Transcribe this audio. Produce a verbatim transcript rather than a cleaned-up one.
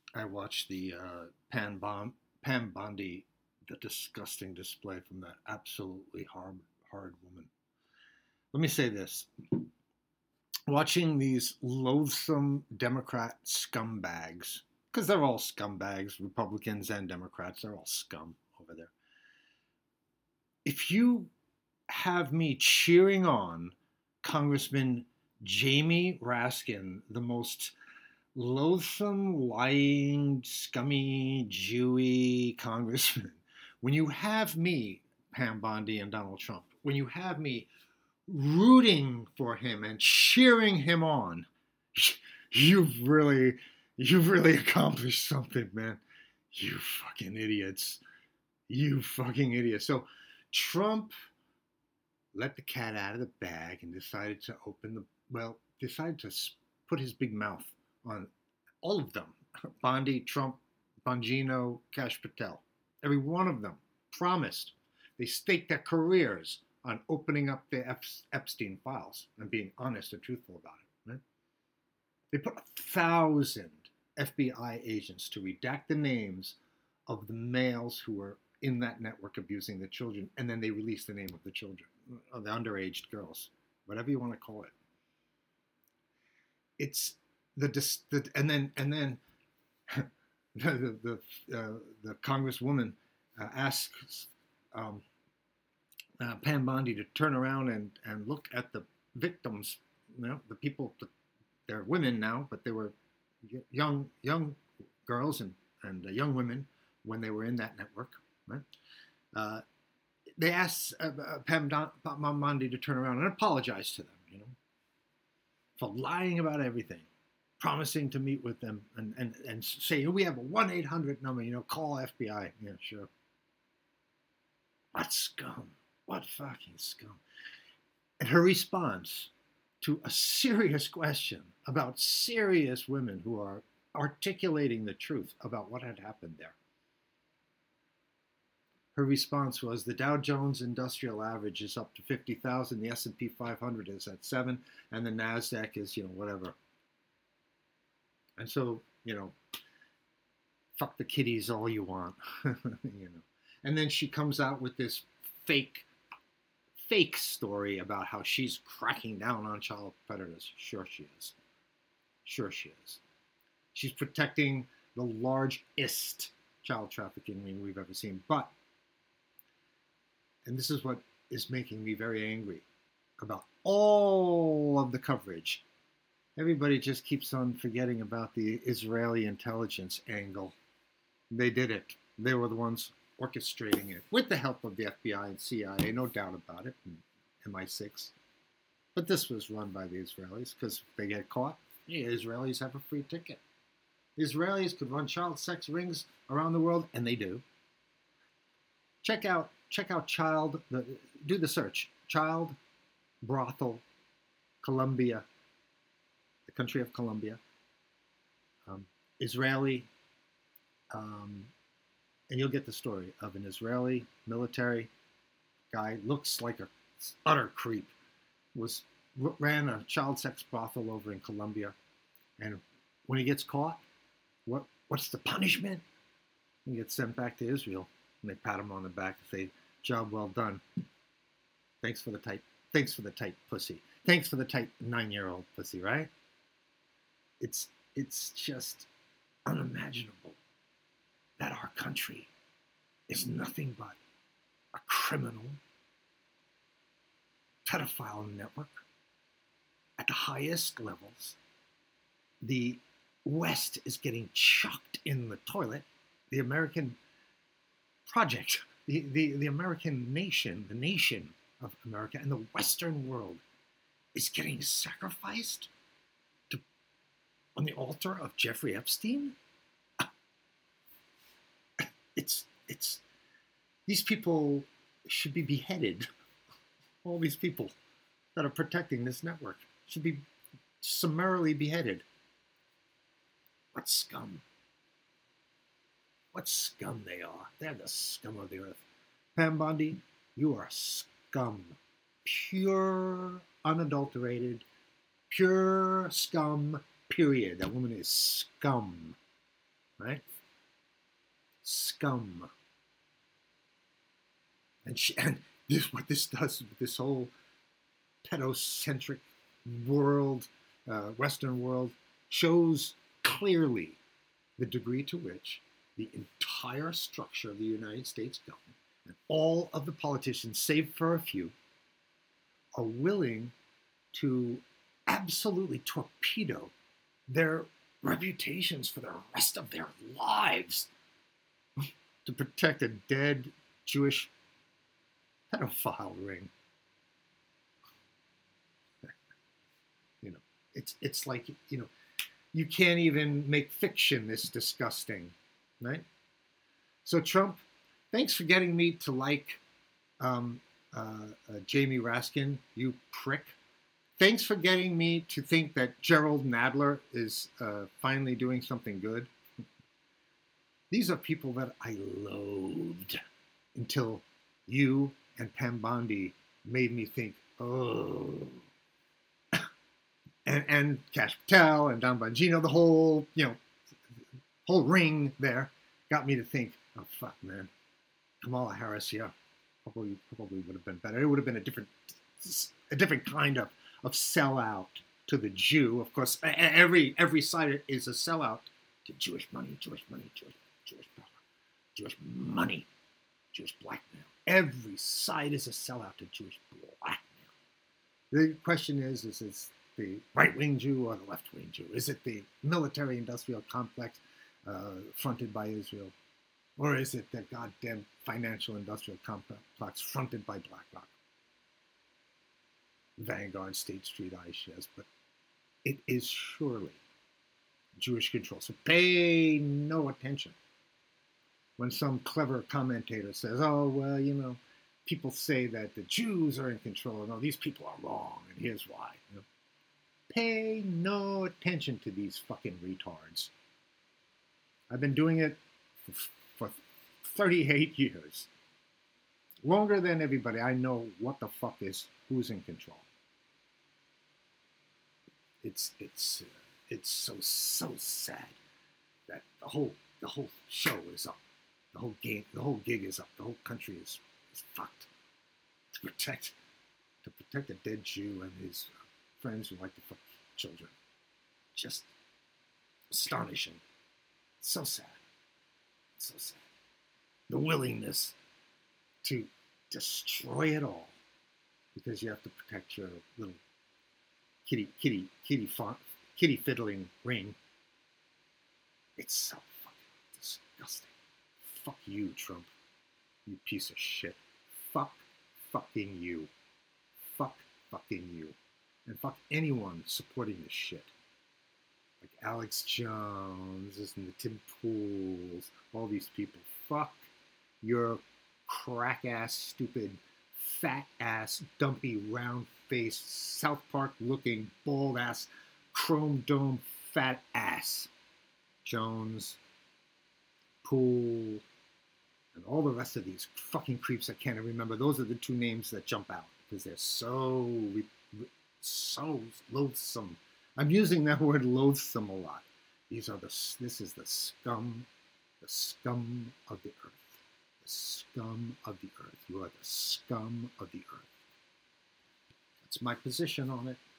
I watched the uh, Pan Bom- Pam Bondi, the disgusting display from that absolutely hard, hard woman. Let me say this: watching these loathsome Democrat scumbags, because they're all scumbags, Republicans and Democrats, they're all scum over there. If you have me cheering on Congressman Jamie Raskin, the most loathsome, lying, scummy, Jewy congressman, when you have me, Pam Bondi and Donald Trump, when you have me rooting for him and cheering him on, you've really, you've really accomplished something, man. You fucking idiots. You fucking idiots. So Trump let the cat out of the bag and decided to open the, well, decided to put his big mouth on all of them. Bondi, Trump, Bongino, Cash Patel. Every one of them promised. They staked their careers on opening up the Epstein files and being honest and truthful about it. Right? They put a thousand F B I agents to redact the names of the males who were in that network abusing the children, and then they released the name of the children, of the underage girls, whatever you want to call it. It's the, the and then and then the the, uh, the congresswoman uh, asks um, uh, Pam Bondi to turn around and, and look at the victims, you know, the people, the, they're women now, but they were young young girls and, and uh, young women when they were in that network. Right? Uh, they asked uh, uh, Pam Don, Bondi to turn around and apologize to them, you know, for lying about everything, promising to meet with them and, and, and say, we have a one eight hundred number, you know, call F B I. Yeah, sure. What scum. What fucking scum. And her response to a serious question about serious women who are articulating the truth about what had happened there. Her response was, the Dow Jones Industrial Average is up to fifty thousand, the S and P five hundred is at seven, and the NASDAQ is, you know, whatever. And so, you know, fuck the kiddies all you want, you know. And then she comes out with this fake, fake story about how she's cracking down on child predators. Sure she is. Sure she is. She's protecting the largest child trafficking ring we've ever seen. But, and this is what is making me very angry about all of the coverage, everybody just keeps on forgetting about the Israeli intelligence angle. They did it. They were the ones orchestrating it with the help of the F B I and C I A, no doubt about it, and M I six. But this was run by the Israelis because if they get caught, the Israelis have a free ticket. The Israelis could run child sex rings around the world, and they do. Check out, check out child, the, do the search. Child brothel, Colombia, the country of Colombia, um, Israeli, um, and you'll get the story of an Israeli military guy, looks like a utter creep, was ran a child sex brothel over in Colombia, and when he gets caught, what what's the punishment? He gets sent back to Israel, and they pat him on the back and say, "Job well done. Thanks for the tight, thanks for the tight pussy. Thanks for the tight nine-year-old pussy." Right? It's it's just unimaginable that our country is nothing but a criminal pedophile network at the highest levels. The West is getting chucked in the toilet. The American project, the, the, the American nation, the nation of America and the Western world is getting sacrificed to, on the altar of Jeffrey Epstein. It's, it's, these people should be beheaded. All these people that are protecting this network should be summarily beheaded. What scum. What scum they are. They're the scum of the earth. Pam Bondi, you are scum. Pure, unadulterated, pure scum, period. That woman is scum. right? Scum. And, she, and this what this does with this whole pedocentric world, uh, Western world, shows clearly the degree to which the entire structure of the United States government and all of the politicians, save for a few, are willing to absolutely torpedo their reputations for the rest of their lives to protect a dead Jewish pedophile ring. You know, it's it's like, you know, you can't even make fiction this disgusting, right? So Trump, thanks for getting me to like um, uh, uh, Jamie Raskin, you prick. Thanks for getting me to think that Gerald Nadler is uh, finally doing something good. These are people that I loathed until you and Pam Bondi made me think, oh. and, and Kash Patel and Don Bongino, the whole, you know, whole ring there got me to think, oh, fuck, man. Kamala Harris, yeah, probably probably would have been better. It would have been a different a different kind of, of sellout to the Jew. Of course, every every side is a sellout to Jewish money, Jewish money, Jewish Jewish power, Jewish money, Jewish blackmail. Every side is a sellout to Jewish blackmail. The question is, is it the right-wing Jew or the left-wing Jew? Is it the military-industrial complex uh, fronted by Israel? Or is it the goddamn financial industrial complex fronted by BlackRock? Vanguard, State Street, iShares. But it is surely Jewish control. So pay no attention when some clever commentator says, oh, well, you know, people say that the Jews are in control. No, these people are wrong, and here's why. You know? Pay no attention to these fucking retards. I've been doing it for for thirty-eight years. Longer than everybody. I know what the fuck is, who's in control. It's it's uh, it's so so sad that the whole the whole show is up. The whole game the whole gig is up. The whole country is, is fucked. To protect to protect a dead Jew and his friends who like to fuck children. Just astonishing. So sad. So sad. The willingness to destroy it all because you have to protect your little kitty, kitty, kitty, font, kitty fiddling ring. It's so fucking disgusting. Fuck you, Trump. You piece of shit. Fuck fucking you. Fuck fucking you. And fuck anyone supporting this shit. Like Alex Jones and the Tim Pools, all these people. Fuck your crack-ass, stupid, fat-ass, dumpy, round-faced, South Park-looking, bald-ass, chrome-dome, fat ass. Jones, Poole, and all the rest of these fucking creeps I can't remember. Those are the two names that jump out because they're so, so loathsome. I'm using that word loathsome a lot. These are the, this is the scum, the scum of the earth. The scum of the earth. You are the scum of the earth. That's my position on it.